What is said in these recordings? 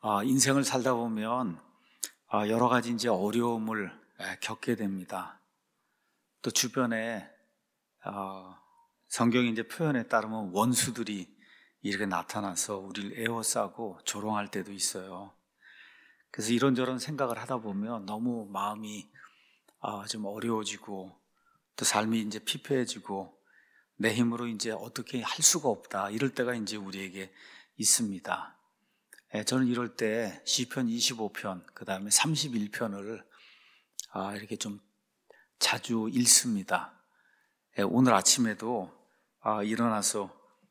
인생을 살다 보면 여러 가지 이제 어려움을 겪게 됩니다. 또 주변에 성경의 이제 표현에 따르면 원수들이 이렇게 나타나서 우리를 에워싸고 조롱할 때도 있어요. 그래서 이런저런 생각을 하다 보면 너무 마음이 좀 어려워지고 또 삶이 이제 피폐해지고 내 힘으로 이제 어떻게 할 수가 없다, 이럴 때가 이제 우리에게 있습니다. 저는 이럴 때 시편 25편, 그 다음에 31편을 이렇게 좀 자주 읽습니다. 오늘 아침에도 일어나서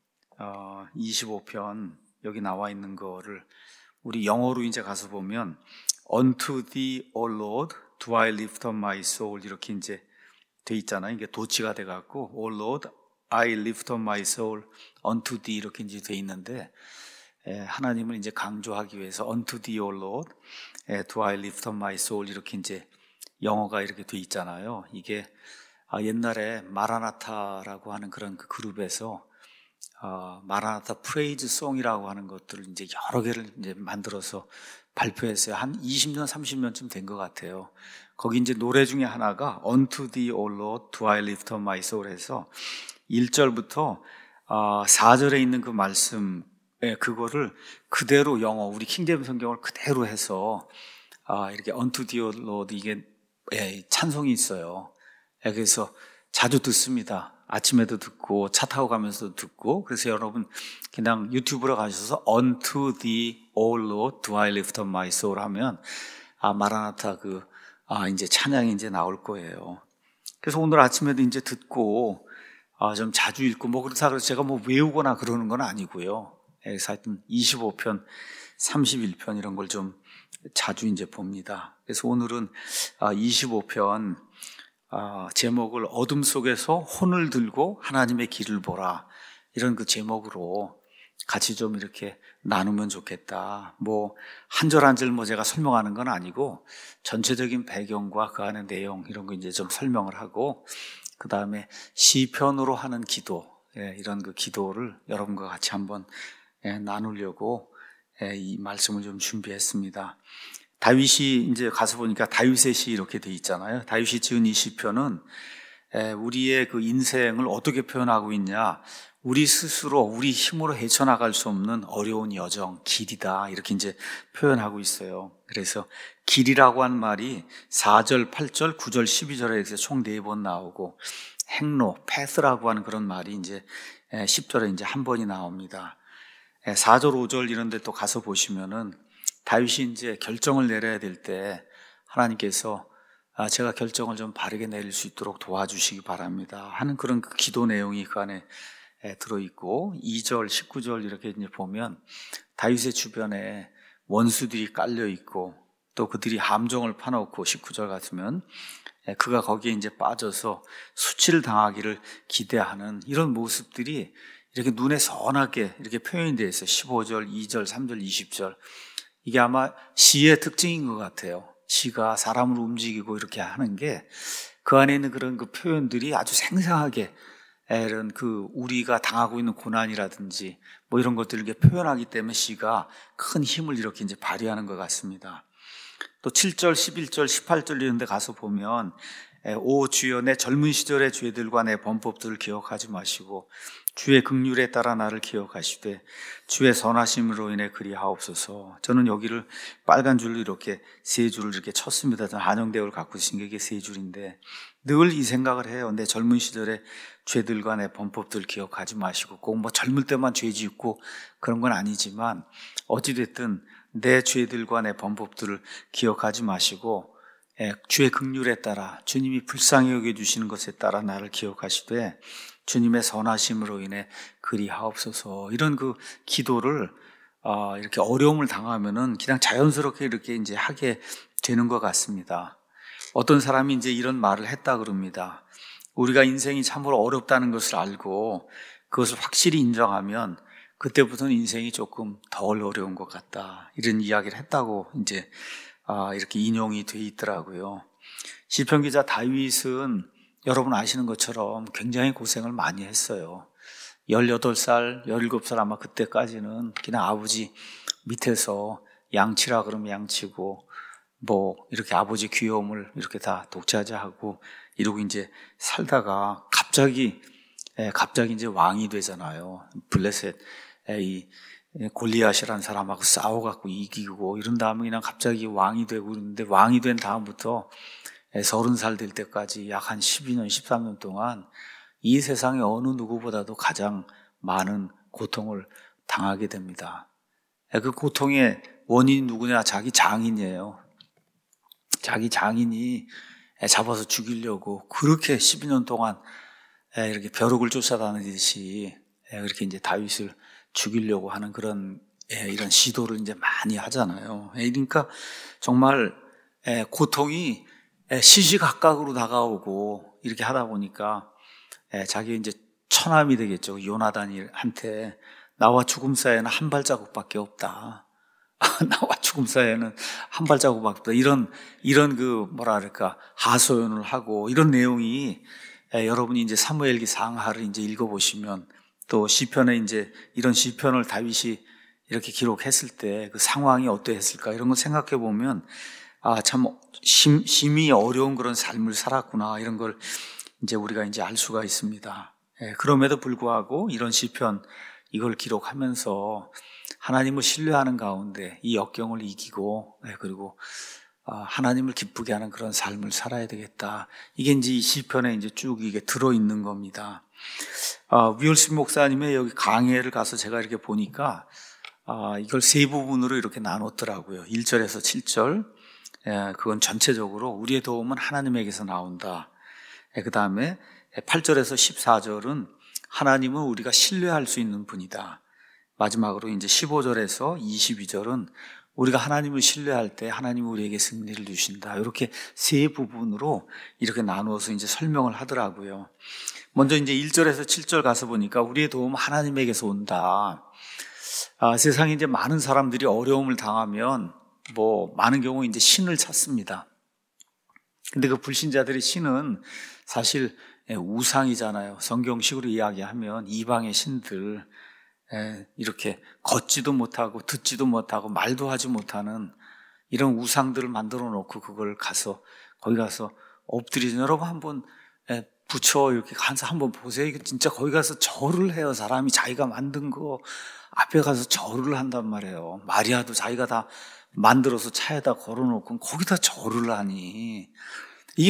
25편 여기 나와 있는 거를 우리 영어로 이제 가서 보면 Unto thee, O Lord, do I lift up my soul, 이렇게 이제 돼 있잖아요. 이게 도치가 돼갖고 O Lord, I lift up my soul unto thee 이렇게 이제 돼 있는데, 하나님을 이제 강조하기 위해서 Unto thee, O Lord, do I lift up my soul 이렇게 이제 영어가 이렇게 돼 있잖아요. 이게 옛날에 마라나타라고 하는 그런 그 그룹에서 마라나타 프레이즈 송이라고 하는 것들을 이제 여러 개를 이제 만들어서 발표했어요. 한 20년, 30년쯤 된 것 같아요. 거기 이제 노래 중에 하나가 Unto thee, O Lord, do I lift up my soul 해서 1절부터 4절에 있는 그 말씀, 그거를 그대로 영어, 우리 킹제임 성경을 그대로 해서 이렇게 Unto thee, O Lord, 이게 찬송이 있어요. 그래서 자주 듣습니다. 아침에도 듣고 차 타고 가면서도 듣고. 그래서 여러분 그냥 유튜브로 가셔서 Unto thee, O Lord, do I lift up my soul 하면 마라나타 이제 찬양이 이제 나올 거예요. 그래서 오늘 아침에도 이제 듣고 좀 자주 읽고 뭐 그렇다 그래서 제가 뭐 외우거나 그러는 건 아니고요. 그래서 하여튼 25편, 31편 이런 걸 좀 자주 이제 봅니다. 그래서 오늘은 25편 제목을 어둠 속에서 혼을 들고 하나님의 길을 보라, 이런 그 제목으로 같이 좀 이렇게 나누면 좋겠다. 뭐 한 절 한 절 뭐 제가 설명하는 건 아니고 전체적인 배경과 그 안의 내용 이런 거 이제 좀 설명을 하고, 그 다음에 시편으로 하는 기도, 이런 그 기도를 여러분과 같이 한번 나누려고 이 말씀을 좀 준비했습니다. 다윗이 이제 가서 보니까 다윗의 시 이렇게 돼 있잖아요. 다윗이 지은 이 시편은 우리의 그 인생을 어떻게 표현하고 있냐, 우리 스스로 우리 힘으로 헤쳐나갈 수 없는 어려운 여정, 길이다, 이렇게 이제 표현하고 있어요. 그래서 길이라고 하는 말이 4절, 8절, 9절, 12절에 이렇게 총 4번 나오고, 행로, 패스라고 하는 그런 말이 이제 10절에 이제 한 번이 나옵니다. 4절, 5절 이런 데 또 가서 보시면은 다윗이 이제 결정을 내려야 될 때 하나님께서 제가 결정을 좀 바르게 내릴 수 있도록 도와주시기 바랍니다 하는 그런 그 기도 내용이 그 안에 들어있고, 2절, 19절 이렇게 이제 보면 다윗의 주변에 원수들이 깔려있고 또 그들이 함정을 파놓고, 19절 같으면 그가 거기에 이제 빠져서 수치를 당하기를 기대하는 이런 모습들이 이렇게 눈에 선하게 이렇게 표현이 되어 있어요. 15절, 2절, 3절, 20절. 이게 아마 시의 특징인 것 같아요. 시가 사람을 움직이고 이렇게 하는 게 그 안에 있는 그런 그 표현들이 아주 생생하게 이런 그 우리가 당하고 있는 고난이라든지 뭐 이런 것들을 이렇게 표현하기 때문에 시가 큰 힘을 이렇게 이제 발휘하는 것 같습니다. 또 7절, 11절, 18절 이런 데 가서 보면 오 주여, 내 젊은 시절의 죄들과 내 범법들을 기억하지 마시고 주의 긍휼에 따라 나를 기억하시되 주의 선하심으로 인해 그리하옵소서. 저는 여기를 빨간 줄로 이렇게 3줄을 이렇게 쳤습니다. 저는 한영대학을 갖고 있으신 게 이게 3줄인데 늘 이 생각을 해요. 내 젊은 시절의 죄들과 내 범법들을 기억하지 마시고, 꼭 뭐 젊을 때만 죄 짓고 그런 건 아니지만 어찌됐든 내 죄들과 내 범법들을 기억하지 마시고 주의 긍휼에 따라, 주님이 불쌍히 여겨주시는 것에 따라 나를 기억하시되 주님의 선하심으로 인해 그리하옵소서. 이런 그 기도를 이렇게 어려움을 당하면은 그냥 자연스럽게 이렇게 이제 하게 되는 것 같습니다. 어떤 사람이 이제 이런 말을 했다 그럽니다. 우리가 인생이 참으로 어렵다는 것을 알고 그것을 확실히 인정하면 그때부터는 인생이 조금 덜 어려운 것 같다, 이런 이야기를 했다고 이제 이렇게 인용이 돼 있더라고요. 시편 기자 다윗은 여러분 아시는 것처럼 굉장히 고생을 많이 했어요. 18살, 17살 아마 그때까지는 그냥 아버지 밑에서 양치라 그러면 양치고, 뭐 이렇게 아버지 귀여움을 이렇게 다 독차지하고 이러고 이제 살다가 갑자기 이제 왕이 되잖아요. 블레셋 이 골리앗이라는 사람하고 싸워갖고 이기고 이런 다음에 그냥 갑자기 왕이 되고 그러는데, 왕이 된 다음부터 30살 될 때까지 약 한 12년, 13년 동안 이 세상의 어느 누구보다도 가장 많은 고통을 당하게 됩니다. 그 고통의 원인이 누구냐? 자기 장인이에요. 자기 장인이 잡아서 죽이려고 그렇게 12년 동안 이렇게 벼룩을 쫓아다니듯이 그렇게 이제 다윗을 죽이려고 하는 그런 이런 시도를 이제 많이 하잖아요. 그러니까 정말 고통이 시시각각으로 다가오고 이렇게 하다 보니까 자기 이제 처남이 되겠죠. 요나단한테 나와 죽음 사이에는 한 발자국밖에 없다. 나와 죽음 사이에는 한 발자국밖에 없다. 이런 그 뭐랄까 하소연을 하고 이런 내용이 여러분이 이제 사무엘기 상하를 이제 읽어보시면, 또 시편에 이제 이런 시편을 다윗이 이렇게 기록했을 때 그 상황이 어떠했을까 이런 걸 생각해 보면 참 심히 어려운 그런 삶을 살았구나 이런 걸 이제 우리가 이제 알 수가 있습니다. 그럼에도 불구하고 이런 시편 이걸 기록하면서 하나님을 신뢰하는 가운데 이 역경을 이기고 그리고 하나님을 기쁘게 하는 그런 삶을 살아야 되겠다. 이게 이제 이 시편에 이제 쭉 이게 들어있는 겁니다. 위얼스 목사님의 여기 강해를 가서 제가 이렇게 보니까 이걸 세 부분으로 이렇게 나눴더라고요. 1절에서 7절. 그건 전체적으로 우리의 도움은 하나님에게서 나온다. 그 다음에 8절에서 14절은 하나님은 우리가 신뢰할 수 있는 분이다. 마지막으로 이제 15절에서 22절은 우리가 하나님을 신뢰할 때 하나님은 우리에게 승리를 주신다. 이렇게 세 부분으로 이렇게 나누어서 이제 설명을 하더라고요. 먼저 이제 1절에서 7절 가서 보니까 우리의 도움은 하나님에게서 온다. 세상에 이제 많은 사람들이 어려움을 당하면 뭐 많은 경우 이제 신을 찾습니다. 근데 그 불신자들의 신은 사실 우상이잖아요. 성경식으로 이야기하면 이방의 신들, 이렇게 걷지도 못하고 듣지도 못하고 말도 하지 못하는 이런 우상들을 만들어 놓고 그걸 거기 가서 엎드리죠. 여러분 한번 부처 이렇게 가서 한번 보세요. 이게 진짜 거기 가서 절을 해요. 사람이 자기가 만든 거 앞에 가서 절을 한단 말이에요. 마리아도 자기가 다 만들어서 차에다 걸어놓고 거기다 절을 하니 이게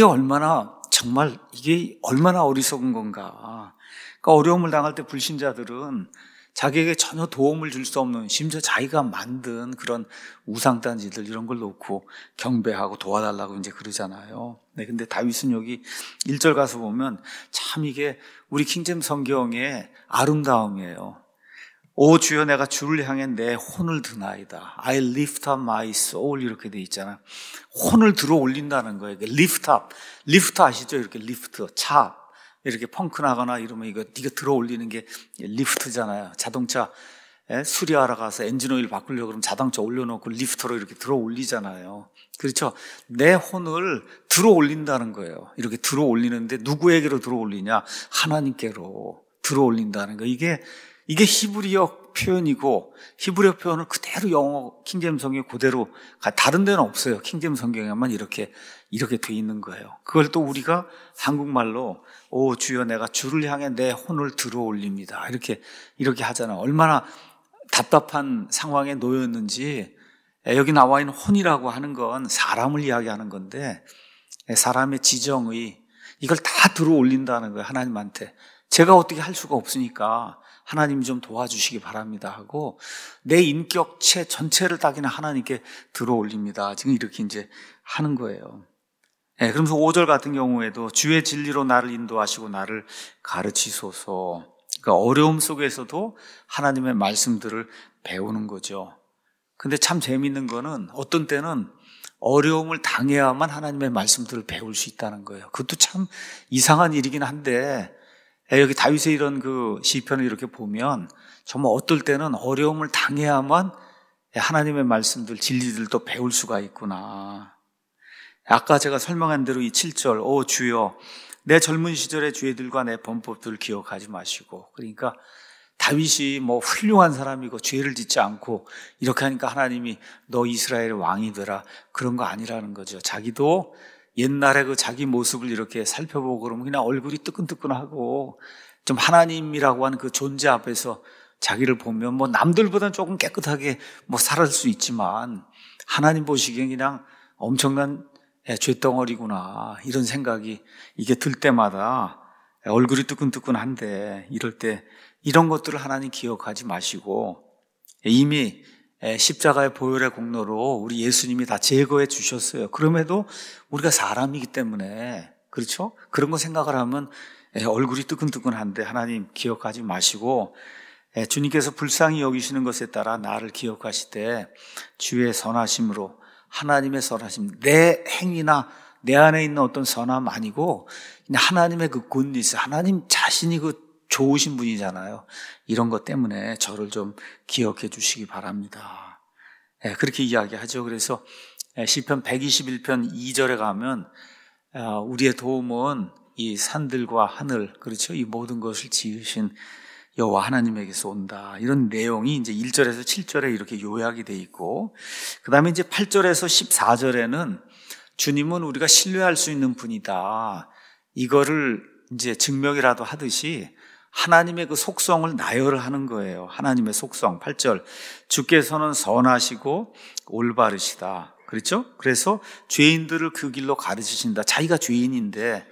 정말 이게 얼마나 어리석은 건가. 그러니까 어려움을 당할 때 불신자들은 자기에게 전혀 도움을 줄 수 없는, 심지어 자기가 만든 그런 우상단지들 이런 걸 놓고 경배하고 도와달라고 이제 그러잖아요. 근데 다윗은 여기 1절 가서 보면 참 이게 우리 킹제임스 성경의 아름다움이에요. 오 주여 내가 주를 향해 내 혼을 드나이다. I lift up my soul 이렇게 돼 있잖아요. 혼을 들어 올린다는 거예요. lift up. 리프트 아시죠? 이렇게 리프트, 차 이렇게 펑크 나거나 이러면 이거 네가 들어 올리는 게 리프트잖아요. 자동차 수리하러 가서 엔진오일 바꾸려고 그러면 자동차 올려놓고 리프트로 이렇게 들어 올리잖아요. 그렇죠? 내 혼을 들어 올린다는 거예요. 이렇게 들어 올리는데 누구에게로 들어 올리냐? 하나님께로 들어 올린다는 거. 이게 히브리어 표현이고, 히브리어 표현을 그대로 영어 킹제임스 성경에 그대로, 다른 데는 없어요. 킹제임스 성경에만 이렇게 돼 있는 거예요. 그걸 또 우리가 한국말로 오 주여 내가 주를 향해 내 혼을 들어 올립니다. 이렇게 하잖아요. 얼마나 답답한 상황에 놓였는지. 여기 나와 있는 혼이라고 하는 건 사람을 이야기하는 건데, 사람의 지정의 이걸 다 들어 올린다는 거예요. 하나님한테. 제가 어떻게 할 수가 없으니까 하나님이 좀 도와주시기 바랍니다 하고 내 인격체 전체를 다 그냥 하나님께 들어 올립니다. 지금 이렇게 이제 하는 거예요. 그러면서 5절 같은 경우에도 주의 진리로 나를 인도하시고 나를 가르치소서. 그러니까 어려움 속에서도 하나님의 말씀들을 배우는 거죠. 근데 참 재미있는 거는 어떤 때는 어려움을 당해야만 하나님의 말씀들을 배울 수 있다는 거예요. 그것도 참 이상한 일이긴 한데, 여기 다윗의 이런 그 시편을 이렇게 보면 정말 어떨 때는 어려움을 당해야만 하나님의 말씀들, 진리들도 배울 수가 있구나. 아까 제가 설명한 대로 이 7절, 오 주여 내 젊은 시절의 죄들과 내 범법들을 기억하지 마시고, 그러니까 다윗이 뭐 훌륭한 사람이고 죄를 짓지 않고 이렇게 하니까 하나님이 너 이스라엘의 왕이 되라, 그런 거 아니라는 거죠. 자기도 옛날에 그 자기 모습을 이렇게 살펴보고 그러면 그냥 얼굴이 뜨끈뜨끈하고 좀 하나님이라고 하는 그 존재 앞에서 자기를 보면 뭐 남들보다는 조금 깨끗하게 뭐 살을 수 있지만 하나님 보시기엔 그냥 엄청난 죄덩어리구나, 이런 생각이 이게 들 때마다 얼굴이 뜨끈뜨끈한데, 이럴 때 이런 것들을 하나님 기억하지 마시고 이미 십자가의 보혈의 공로로 우리 예수님이 다 제거해 주셨어요. 그럼에도 우리가 사람이기 때문에, 그렇죠? 그런 거 생각을 하면 얼굴이 뜨끈뜨끈한데 하나님 기억하지 마시고 주님께서 불쌍히 여기시는 것에 따라 나를 기억하시되 주의 선하심으로, 하나님의 선하심, 내 행위나 내 안에 있는 어떤 선함 아니고 그냥 하나님의 그 굿니스, 하나님 자신이 그 좋으신 분이잖아요. 이런 것 때문에 저를 좀 기억해 주시기 바랍니다. 그렇게 이야기하죠. 그래서 시편 121편 2절에 가면 우리의 도움은 이 산들과 하늘, 그렇죠? 이 모든 것을 지으신 여호와 하나님에게서 온다, 이런 내용이 이제 1절에서 7절에 이렇게 요약이 돼 있고, 그 다음에 이제 8절에서 14절에는 주님은 우리가 신뢰할 수 있는 분이다, 이거를 이제 증명이라도 하듯이 하나님의 그 속성을 나열을 하는 거예요. 하나님의 속성. 8절, 주께서는 선하시고 올바르시다, 그렇죠? 그래서 죄인들을 그 길로 가르치신다. 자기가 죄인인데,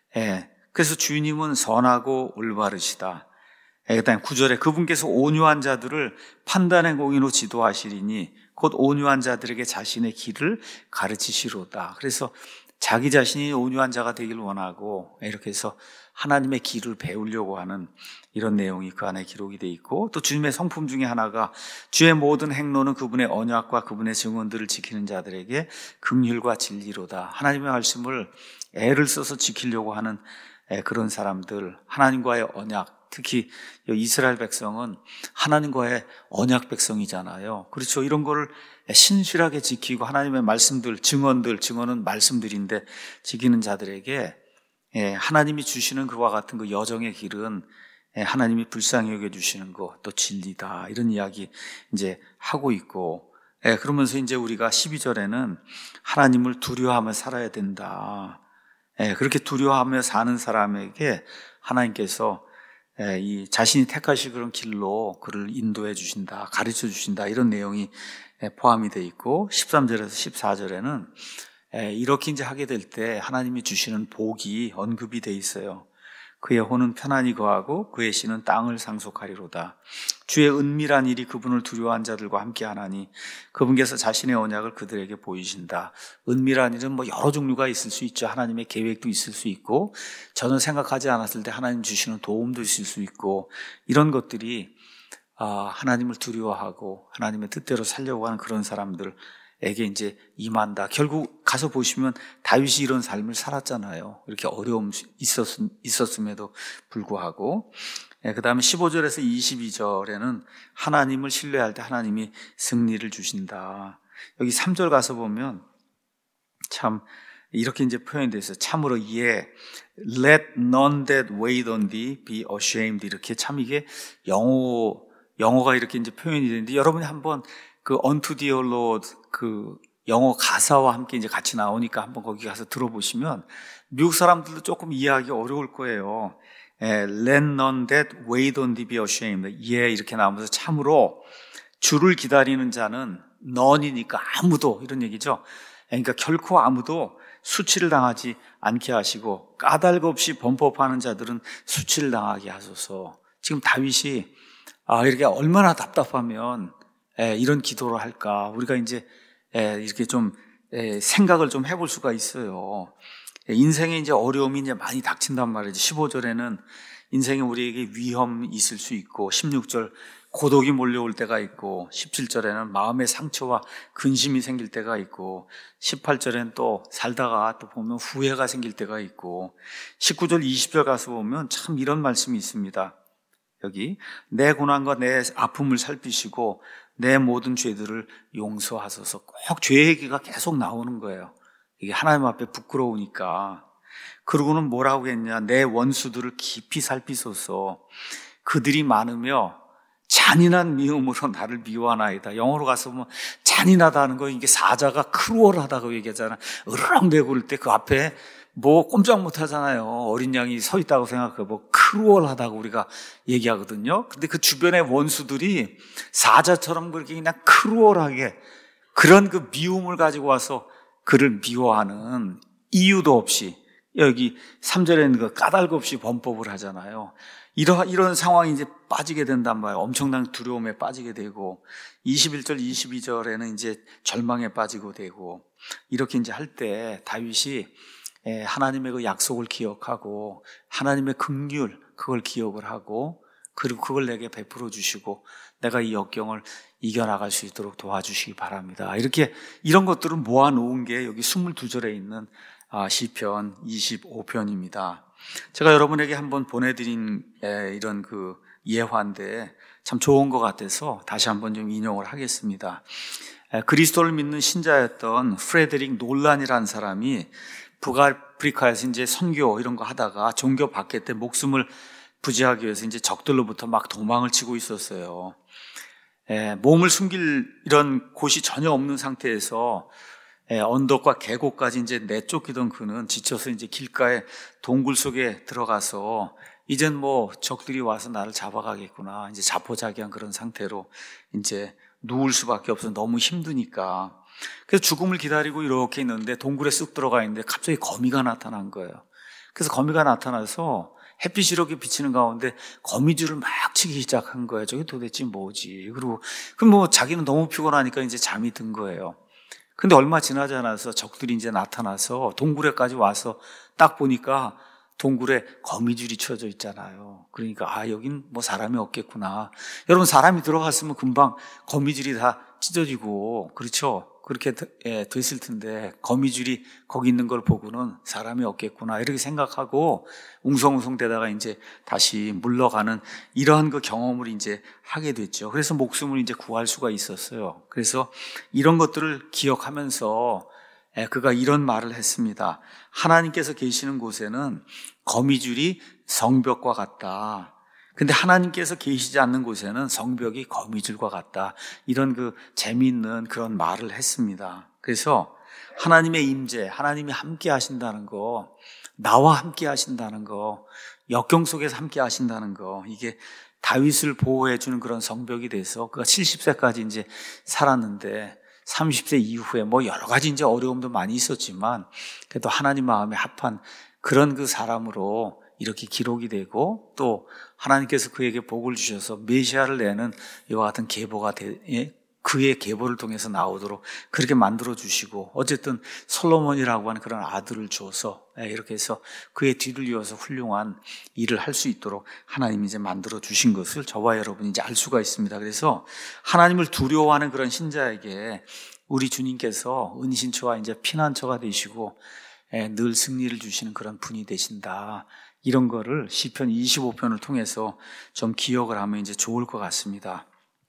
그래서 주님은 선하고 올바르시다. 그다음 9절에 그분께서 온유한 자들을 판단의 공의로 지도하시리니 곧 온유한 자들에게 자신의 길을 가르치시로다. 그래서 자기 자신이 온유한 자가 되길 원하고 이렇게 해서 하나님의 길을 배우려고 하는 이런 내용이 그 안에 기록이 돼 있고, 또 주님의 성품 중에 하나가 주의 모든 행로는 그분의 언약과 그분의 증언들을 지키는 자들에게 긍휼과 진리로다. 하나님의 말씀을 애를 써서 지키려고 하는 그런 사람들, 하나님과의 언약, 특히 이스라엘 백성은 하나님과의 언약 백성이잖아요. 그렇죠. 이런 거를 신실하게 지키고 하나님의 말씀들, 증언은 말씀들인데 지키는 자들에게 하나님이 주시는 그와 같은 그 여정의 길은 하나님이 불쌍히 여겨주시는 것, 또 진리다, 이런 이야기 이제 하고 있고, 그러면서 이제 우리가 12절에는 하나님을 두려워하며 살아야 된다. 그렇게 두려워하며 사는 사람에게 하나님께서 이 자신이 택하실 그런 길로 그를 인도해 주신다, 가르쳐 주신다, 이런 내용이 포함이 되어 있고, 13절에서 14절에는 이렇게 이제 하게 될 때 하나님이 주시는 복이 언급이 되어 있어요. 그의 혼은 편안히 거하고 그의 씨는 땅을 상속하리로다. 주의 은밀한 일이 그분을 두려워한 자들과 함께 하나니 그분께서 자신의 언약을 그들에게 보이신다. 은밀한 일은 뭐 여러 종류가 있을 수 있죠. 하나님의 계획도 있을 수 있고, 전혀 생각하지 않았을 때 하나님 주시는 도움도 있을 수 있고, 이런 것들이 하나님을 두려워하고 하나님의 뜻대로 살려고 하는 그런 사람들에게 이제 임한다. 결국 가서 보시면 다윗이 이런 삶을 살았잖아요. 이렇게 어려움이 있었음에도 불구하고. 그 다음에 15절에서 22절에는 하나님을 신뢰할 때 하나님이 승리를 주신다. 여기 3절 가서 보면 참 이렇게 이제 표현이 되어 있어요. 참으로 let none that wait on thee be ashamed. 이렇게 참 이게 영어가 이렇게 이제 표현이 되는데, 여러분이 한번 그 unto thee, O Lord, 그 영어 가사와 함께 이제 같이 나오니까 한번 거기 가서 들어보시면 미국 사람들도 조금 이해하기 어려울 거예요. Let none that wait on thee be ashamed. 이렇게 나오면서 참으로 주를 기다리는 자는 none이니까 아무도, 이런 얘기죠. 그러니까 결코 아무도 수치를 당하지 않게 하시고 까닭 없이 범법하는 자들은 수치를 당하게 하소서. 지금 다윗이 이렇게 얼마나 답답하면 이런 기도를 할까, 우리가 이제 이렇게 좀 생각을 좀 해볼 수가 있어요. 인생에 이제 어려움이 이제 많이 닥친단 말이죠. 15절에는 인생에 우리에게 위험이 있을 수 있고, 16절 고독이 몰려올 때가 있고, 17절에는 마음의 상처와 근심이 생길 때가 있고, 18절에는 또 살다가 또 보면 후회가 생길 때가 있고, 19절 20절 가서 보면 참 이런 말씀이 있습니다. 여기 내 고난과 내 아픔을 살피시고 내 모든 죄들을 용서하소서. 꼭 죄 얘기가 계속 나오는 거예요. 이게 하나님 앞에 부끄러우니까. 그러고는 뭐라고 했냐, 내 원수들을 깊이 살피소서. 그들이 많으며 잔인한 미움으로 나를 미워하나이다. 영어로 가서 보면 잔인하다는 거, 이게 사자가 크루얼하다고 얘기하잖아. 으르렁대고 그럴 때 그 앞에 뭐 꼼짝 못 하잖아요. 어린 양이 서 있다고 생각하고 크루얼하다고 우리가 얘기하거든요. 근데 그 주변의 원수들이 사자처럼 그렇게 그냥 크루얼하게 그런 그 미움을 가지고 와서 그를 미워하는 이유도 없이, 여기 3절에는 그 까닭 없이 범법을 하잖아요. 이런 상황이 이제 빠지게 된단 말이에요. 엄청난 두려움에 빠지게 되고, 21절, 22절에는 이제 절망에 빠지고 되고, 이렇게 이제 할 때 다윗이 하나님의 그 약속을 기억하고, 하나님의 긍휼, 그걸 기억을 하고, 그리고 그걸 내게 베풀어 주시고, 내가 이 역경을 이겨나갈 수 있도록 도와주시기 바랍니다. 이렇게, 이런 것들을 모아놓은 게 여기 22절에 있는 시편 25편입니다. 제가 여러분에게 한번 보내드린 이런 그 예화인데 참 좋은 것 같아서 다시 한번 좀 인용을 하겠습니다. 그리스도를 믿는 신자였던 프레데릭 놀란이라는 사람이 북아프리카에서 이제 선교 이런 거 하다가 종교 받게 때 목숨을 부지하기 위해서 이제 적들로부터 막 도망을 치고 있었어요. 몸을 숨길 이런 곳이 전혀 없는 상태에서 언덕과 계곡까지 이제 내쫓기던 그는 지쳐서 이제 길가에 동굴 속에 들어가서 이젠 뭐 적들이 와서 나를 잡아가겠구나, 이제 자포자기한 그런 상태로 이제 누울 수밖에 없어서 너무 힘드니까. 그래서 죽음을 기다리고 이렇게 있는데 동굴에 쑥 들어가 있는데 갑자기 거미가 나타난 거예요. 그래서 거미가 나타나서 햇빛이 이렇게 비치는 가운데 거미줄을 막 치기 시작한 거예요. 저게 도대체 뭐지? 그리고 그럼 뭐 자기는 너무 피곤하니까 이제 잠이 든 거예요. 근데 얼마 지나지 않아서 적들이 이제 나타나서 동굴에까지 와서 딱 보니까 동굴에 거미줄이 쳐져 있잖아요. 그러니까 여긴 뭐 사람이 없겠구나. 여러분, 사람이 들어갔으면 금방 거미줄이 다 찢어지고, 그렇죠? 그렇게 됐을 텐데 거미줄이 거기 있는 걸 보고는 사람이 없겠구나 이렇게 생각하고 웅성웅성 대다가 이제 다시 물러가는 이러한 그 경험을 이제 하게 됐죠. 그래서 목숨을 이제 구할 수가 있었어요. 그래서 이런 것들을 기억하면서 그가 이런 말을 했습니다. 하나님께서 계시는 곳에는 거미줄이 성벽과 같다. 근데 하나님께서 계시지 않는 곳에는 성벽이 거미줄과 같다. 이런 그 재미있는 그런 말을 했습니다. 그래서 하나님의 임재, 하나님이 함께 하신다는 거, 나와 함께 하신다는 거, 역경 속에서 함께 하신다는 거, 이게 다윗을 보호해 주는 그런 성벽이 돼서 그가 70세까지 이제 살았는데 30세 이후에 뭐 여러 가지 이제 어려움도 많이 있었지만 그래도 하나님 마음에 합한 그런 그 사람으로 이렇게 기록이 되고, 또 하나님께서 그에게 복을 주셔서 메시아를 내는 이와 같은 계보가 그의 계보를 통해서 나오도록 그렇게 만들어 주시고, 어쨌든 솔로몬이라고 하는 그런 아들을 주어서 이렇게 해서 그의 뒤를 이어서 훌륭한 일을 할 수 있도록 하나님이 이제 만들어 주신 것을 저와 여러분이 이제 알 수가 있습니다. 그래서 하나님을 두려워하는 그런 신자에게 우리 주님께서 은신처와 이제 피난처가 되시고 늘 승리를 주시는 그런 분이 되신다. 이런 거를 시편 25편을 통해서 좀 기억을 하면 이제 좋을 것 같습니다.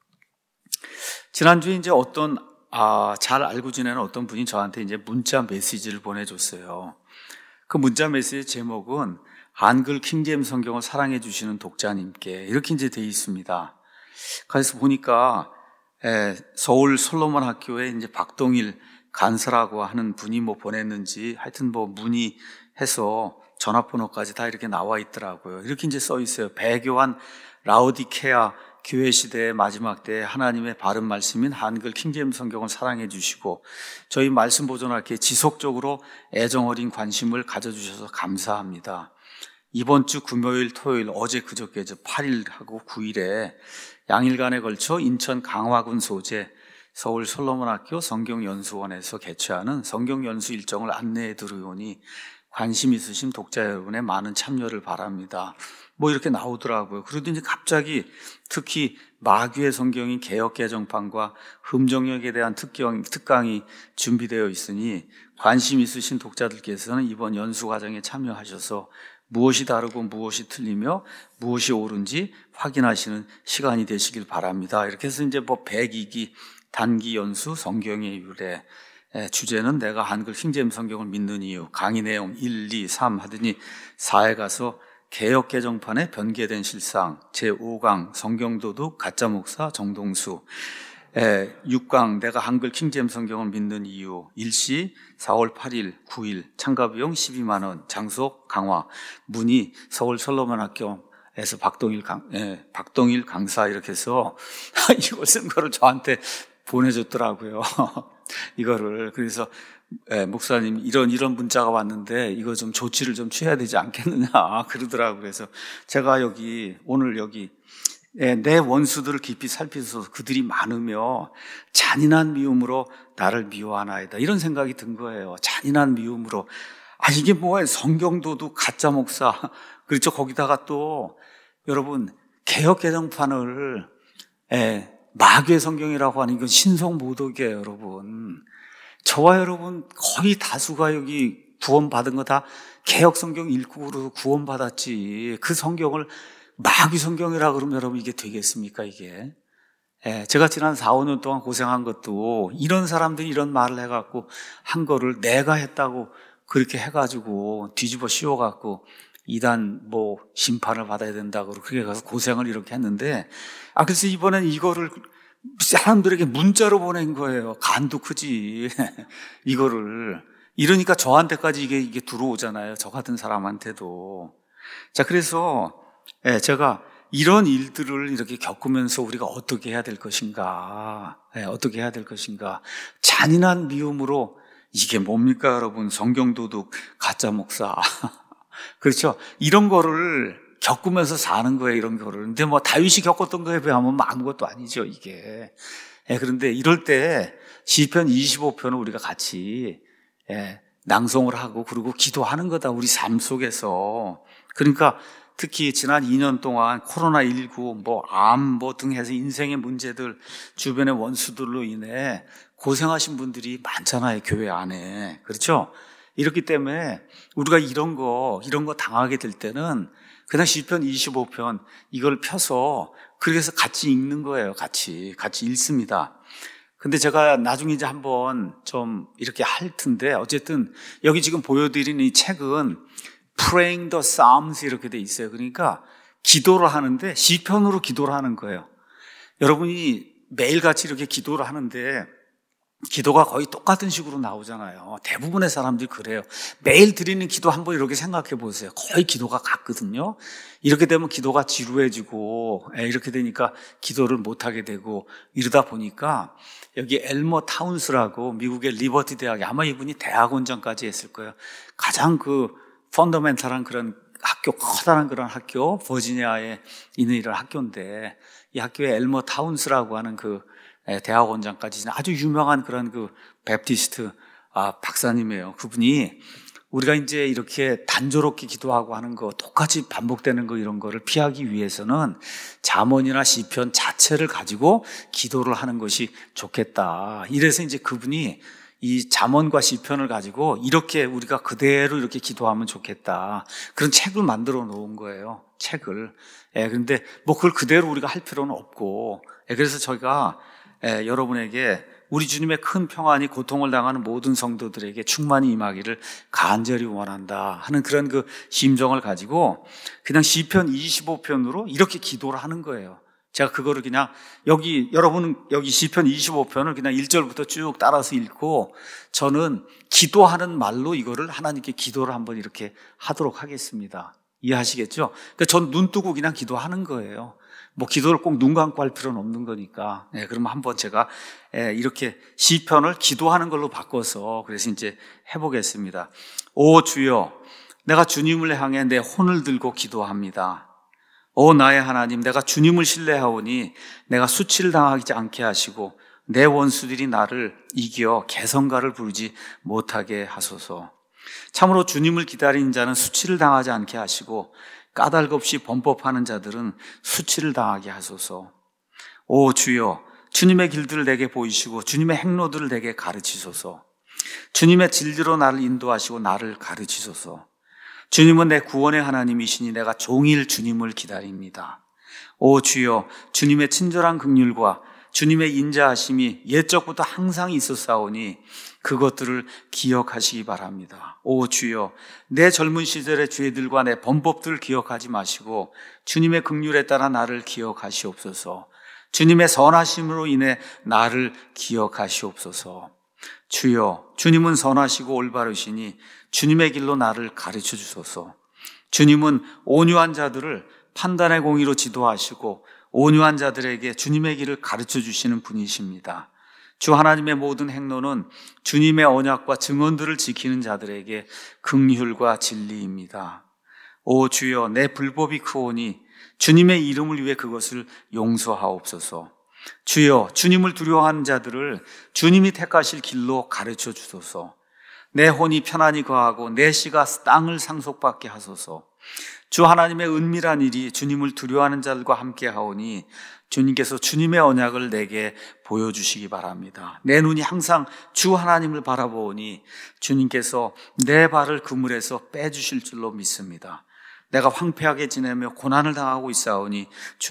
지난주에 이제 잘 알고 지내는 어떤 분이 저한테 이제 문자 메시지를 보내줬어요. 그 문자 메시지 제목은 한글 킹제임스 성경을 사랑해 주시는 독자님께, 이렇게 이제 되어 있습니다. 그래서 보니까 서울 솔로몬 학교에 이제 박동일 간사라고 하는 분이 뭐 보냈는지 하여튼 뭐 문의해서 전화번호까지 다 이렇게 나와 있더라고요. 이렇게 이제 써 있어요. 배교한 라오디케아 교회 시대의 마지막 때 하나님의 바른 말씀인 한글 킹제임스 성경을 사랑해 주시고 저희 말씀 보존학교에 지속적으로 애정어린 관심을 가져주셔서 감사합니다. 이번 주 금요일, 토요일, 어제 그저께 8일하고 9일에 양일간에 걸쳐 인천 강화군 소재 서울 솔로몬학교 성경연수원에서 개최하는 성경연수 일정을 안내해 드리오니 관심 있으신 독자 여러분의 많은 참여를 바랍니다. 뭐 이렇게 나오더라고요. 그러더니 이제 갑자기 특히 마귀의 성경인 개역개정판과 흠정역에 대한 특강이 준비되어 있으니 관심 있으신 독자들께서는 이번 연수 과정에 참여하셔서 무엇이 다르고 무엇이 틀리며 무엇이 옳은지 확인하시는 시간이 되시길 바랍니다. 이렇게 해서 이제 뭐 102기 단기 연수 성경의 유래, 주제는 내가 한글 킹제임스 성경을 믿는 이유, 강의 내용 1, 2, 3 하더니 4에 가서 개역 개정판에 변개된 실상, 제5강 성경도둑 가짜 목사 정동수, 6강 내가 한글 킹제임스 성경을 믿는 이유, 일시 4월 8일 9일 참가비용 12만 원, 장소 강화, 문의 서울 솔로몬 학교에서 박동일 강사 이렇게 해서 이걸 쓴 거를 저한테 보내줬더라고요. 이거를. 그래서 목사님 이런 문자가 왔는데 이거 좀 조치를 좀 취해야 되지 않겠느냐 그러더라고요. 그래서 제가 오늘 여기 내 원수들을 깊이 살피소서 그들이 많으며 잔인한 미움으로 나를 미워하나이다 이런 생각이 든 거예요. 잔인한 미움으로. 이게 뭐예요? 성경도둑 가짜 목사. 그렇죠. 거기다가 또 여러분 개역 개정판을 마귀의 성경이라고 하는 이건 신성모독이에요. 여러분, 저와 여러분 거의 다수가 여기 구원받은 거 다 개역 성경 읽고 구원받았지, 그 성경을 마귀 성경이라 그러면 여러분 이게 되겠습니까? 이게 제가 지난 4, 5년 동안 고생한 것도 이런 사람들이 이런 말을 해갖고 한 거를 내가 했다고 그렇게 해가지고 뒤집어 씌워갖고 이단 심판을 받아야 된다고 그렇게 가서 고생을 이렇게 했는데, 그래서 이번엔 이거를 사람들에게 문자로 보낸 거예요. 간도 크지. 이거를. 이러니까 저한테까지 이게 들어오잖아요. 저 같은 사람한테도. 자, 그래서 제가 이런 일들을 이렇게 겪으면서 우리가 어떻게 해야 될 것인가, 어떻게 해야 될 것인가. 잔인한 미움으로 이게 뭡니까, 여러분? 성경도둑, 가짜 목사. 그렇죠. 이런 거를 겪으면서 사는 거예요, 이런 거를. 근데 다윗이 겪었던 거에 비하면 아무것도 아니죠, 이게. 그런데 이럴 때 시편 25편을 우리가 같이 낭송을 하고 그리고 기도하는 거다, 우리 삶 속에서. 그러니까 특히 지난 2년 동안 코로나19, 암 등 해서 인생의 문제들, 주변의 원수들로 인해 고생하신 분들이 많잖아요, 교회 안에. 그렇죠? 이렇기 때문에 우리가 이런 거 당하게 될 때는 그냥 시편 25편 이걸 펴서 그래서 같이 읽는 거예요. 같이 읽습니다. 근데 제가 나중에 이제 한번 좀 이렇게 할 텐데, 어쨌든 여기 지금 보여드리는 이 책은 Praying the Psalms 이렇게 돼 있어요. 그러니까 기도를 하는데 시편으로 기도를 하는 거예요. 여러분이 매일같이 이렇게 기도를 하는데 기도가 거의 똑같은 식으로 나오잖아요. 대부분의 사람들이 그래요. 매일 드리는 기도 한번 이렇게 생각해 보세요. 거의 기도가 같거든요. 이렇게 되면 기도가 지루해지고, 이렇게 되니까 기도를 못하게 되고, 이러다 보니까 여기 엘머 타운스라고 미국의 리버티 대학에, 아마 이분이 대학원장까지 했을 거예요. 가장 펀더멘탈한 그런 학교, 커다란 그런 학교, 버지니아에 있는 이런 학교인데, 이 학교에 엘머 타운스라고 하는 대학원장까지 아주 유명한 그런 베프티스트 박사님이에요. 그분이 우리가 이제 이렇게 단조롭게 기도하고 하는 거, 똑같이 반복되는 거, 이런 거를 피하기 위해서는 잠언이나 시편 자체를 가지고 기도를 하는 것이 좋겠다. 이래서 이제 그분이 이 잠언과 시편을 가지고 이렇게 우리가 그대로 이렇게 기도하면 좋겠다, 그런 책을 만들어 놓은 거예요. 책을. 그런데 그걸 그대로 우리가 할 필요는 없고, 그래서 저희가 여러분에게 우리 주님의 큰 평안이 고통을 당하는 모든 성도들에게 충만히 임하기를 간절히 원한다 하는 그런 심정을 가지고 그냥 시편 25편으로 이렇게 기도를 하는 거예요. 제가 그거를 그냥 여러분은 여기 시편 25편을 그냥 1절부터 쭉 따라서 읽고, 저는 기도하는 말로 이거를 하나님께 기도를 한번 이렇게 하도록 하겠습니다. 이해하시겠죠? 그러니까 전 눈 뜨고 그냥 기도하는 거예요. 기도를 꼭 눈 감고 할 필요는 없는 거니까. 그러면 한번 제가 이렇게 시편을 기도하는 걸로 바꿔서 그래서 이제 해보겠습니다. 오 주여, 내가 주님을 향해 내 혼을 들고 기도합니다. 오 나의 하나님, 내가 주님을 신뢰하오니 내가 수치를 당하지 않게 하시고 내 원수들이 나를 이겨 개성가를 부르지 못하게 하소서. 참으로 주님을 기다리는 자는 수치를 당하지 않게 하시고 까닭 없이 범법하는 자들은 수치를 당하게 하소서. 오 주여, 주님의 길들을 내게 보이시고 주님의 행로들을 내게 가르치소서. 주님의 진리로 나를 인도하시고 나를 가르치소서. 주님은 내 구원의 하나님이시니 내가 종일 주님을 기다립니다. 오 주여, 주님의 친절한 긍휼과 주님의 인자하심이 옛적부터 항상 있었사오니 그것들을 기억하시기 바랍니다. 오 주여, 내 젊은 시절의 죄들과 내 범법들을 기억하지 마시고 주님의 긍휼에 따라 나를 기억하시옵소서. 주님의 선하심으로 인해 나를 기억하시옵소서. 주여, 주님은 선하시고 올바르시니 주님의 길로 나를 가르쳐 주소서. 주님은 온유한 자들을 판단의 공의로 지도하시고 온유한 자들에게 주님의 길을 가르쳐 주시는 분이십니다. 주 하나님의 모든 행로는 주님의 언약과 증언들을 지키는 자들에게 긍휼과 진리입니다. 오 주여, 내 불법이 크오니 주님의 이름을 위해 그것을 용서하옵소서. 주여, 주님을 두려워하는 자들을 주님이 택하실 길로 가르쳐 주소서. 내 혼이 편안히 거하고 내 씨가 땅을 상속받게 하소서. 주 하나님의 은밀한 일이 주님을 두려워하는 자들과 함께 하오니 주님께서 주님의 언약을 내게 보여주시기 바랍니다. 내 눈이 항상 주 하나님을 바라보니 주님께서 내 발을 그물에서 빼주실 줄로 믿습니다. 내가 황폐하게 지내며 고난을 당하고 있사오니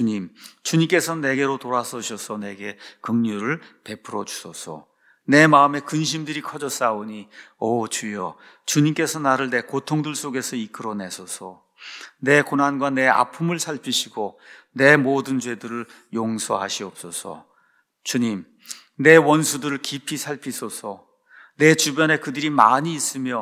주님께서 내게로 돌아서셔서 내게 긍휼을 베풀어 주소서. 내 마음의 근심들이 커졌사오니 오 주여, 주님께서 나를 내 고통들 속에서 이끌어내소서. 내 고난과 내 아픔을 살피시고 내 모든 죄들을 용서하시옵소서. 주님, 내 원수들을 깊이 살피소서. 내 주변에 그들이 많이 있으며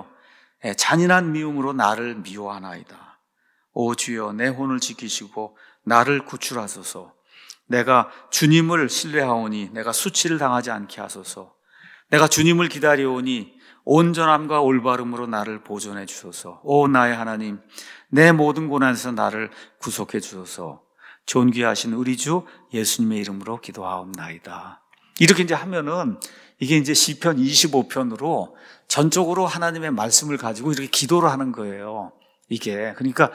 잔인한 미움으로 나를 미워하나이다. 오 주여, 내 혼을 지키시고 나를 구출하소서. 내가 주님을 신뢰하오니 내가 수치를 당하지 않게 하소서. 내가 주님을 기다려오니 온전함과 올바름으로 나를 보존해 주소서. 오 나의 하나님, 내 모든 고난에서 나를 구속해 주소서. 존귀하신 우리 주 예수님의 이름으로 기도하옵나이다. 이렇게 이제 하면은 이게 이제 시편 25편으로 전적으로 하나님의 말씀을 가지고 이렇게 기도를 하는 거예요. 이게 그러니까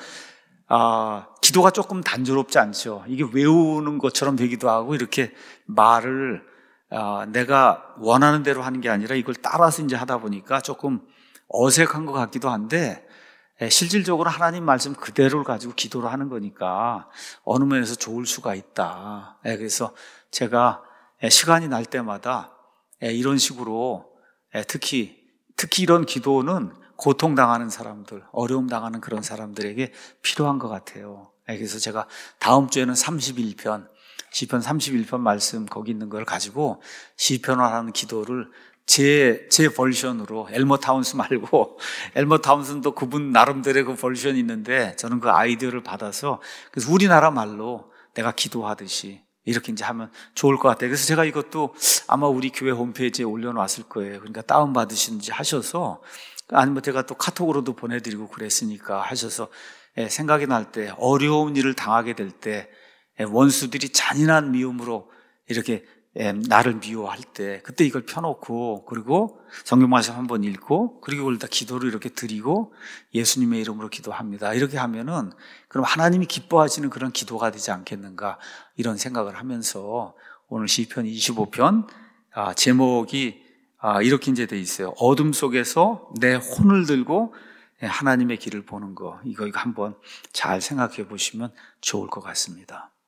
기도가 조금 단조롭지 않죠. 이게 외우는 것처럼 되기도 하고 이렇게 말을 내가 원하는 대로 하는 게 아니라 이걸 따라서 이제 하다 보니까 조금 어색한 것 같기도 한데 실질적으로 하나님 말씀 그대로를 가지고 기도를 하는 거니까 어느 면에서 좋을 수가 있다. 그래서 제가 시간이 날 때마다 이런 식으로 특히 이런 기도는 고통당하는 사람들, 어려움 당하는 그런 사람들에게 필요한 것 같아요. 그래서 제가 다음 주에는 31편, 시편 31편 말씀 거기 있는 걸 가지고 시편화하는 기도를 제 버전으로, 엘머 타운스 말고, 엘머 타운스도 그분 나름대로의 그 버전이 있는데 저는 그 아이디어를 받아서 그래서 우리나라 말로 내가 기도하듯이 이렇게 이제 하면 좋을 것 같아요. 그래서 제가 이것도 아마 우리 교회 홈페이지에 올려놨을 거예요. 그러니까 다운받으시는지 하셔서, 아니면 제가 또 카톡으로도 보내드리고 그랬으니까 하셔서 생각이 날 때, 어려운 일을 당하게 될 때, 원수들이 잔인한 미움으로 이렇게 나를 미워할 때 그때 이걸 펴놓고, 그리고 성경 말씀 한번 읽고, 그리고 그걸 다 기도를 이렇게 드리고 예수님의 이름으로 기도합니다. 이렇게 하면은 그럼 하나님이 기뻐하시는 그런 기도가 되지 않겠는가, 이런 생각을 하면서 오늘 시편 25편 제목이 이렇게 이제 돼 있어요. 어둠 속에서 내 혼을 들고 하나님의 길을 보는 거. 이거 한번 잘 생각해 보시면 좋을 것 같습니다.